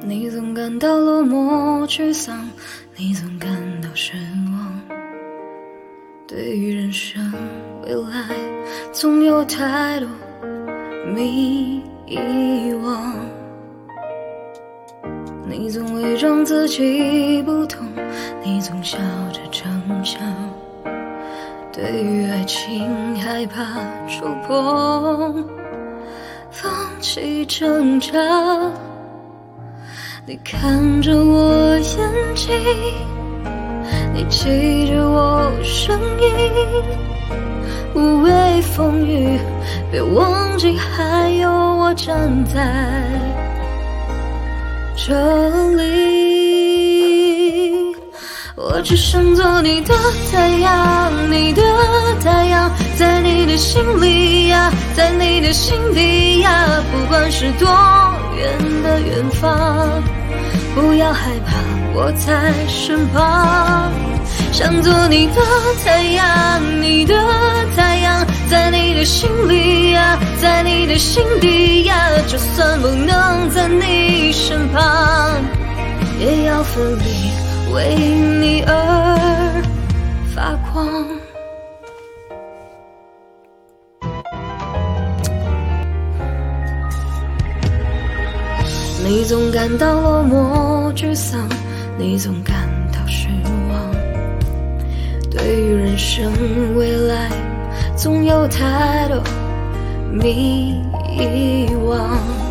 你总感到落寞沮丧，你总感到失望。对于人生未来，总有太多迷惘。你总伪装自己不懂，你总笑着逞强。对于爱情害怕触碰，放弃挣扎。你看着我眼睛，你记着我声音，无畏风雨，别忘记还有我站在这里。我只想做你的太阳，你的太阳，在你的心里呀，在你的心底呀，不管是多远的远方，不要害怕，我在身旁。想做你的太阳，你的太阳，在你的心里呀，在你的心底呀，就算不能在你身旁，也要奋力为你而发光。你总感到落寞沮丧，你总感到失望。对于人生未来，总有太多迷惘。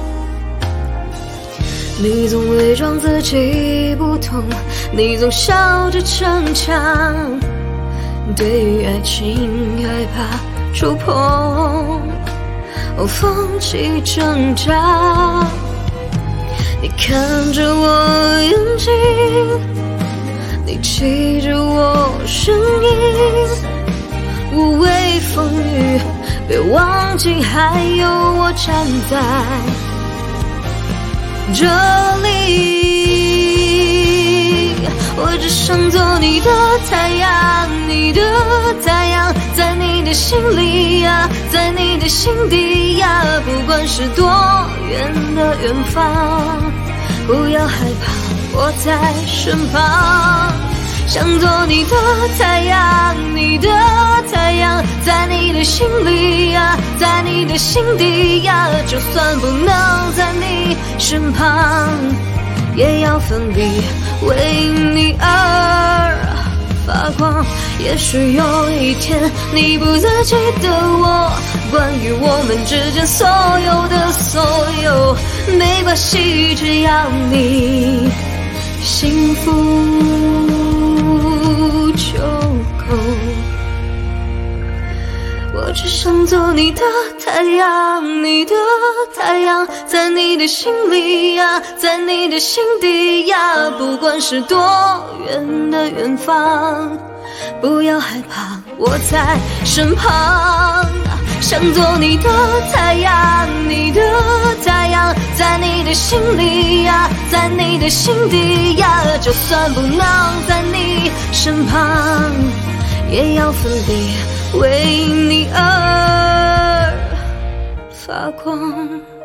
你总伪装自己不懂，你总笑着逞强。对于爱情害怕触碰，放弃挣扎。你看着我眼睛，你记着我声音，无畏风雨，别忘记还有我站在这里。我只想做你的太阳，你的太阳，在你的心里呀，在你的心底呀，不管是多远的远方，不要害怕，我在身旁。想做你的太阳，你的太阳，在你的心里呀，在你的心底呀，就算不能在你身旁，也要奋力为你而发光。也许有一天你不再记得我，关于我们之间所有的所有，没关系，只要你幸福就够。我只想做你的太阳，你的太阳，在你的心里呀，在你的心底呀，不管是多远的远方，不要害怕，我在身旁。想做你的太阳，你的太阳，在你的心里呀，在你的心底呀，就算不能在你身旁，也要奋力为你而发光。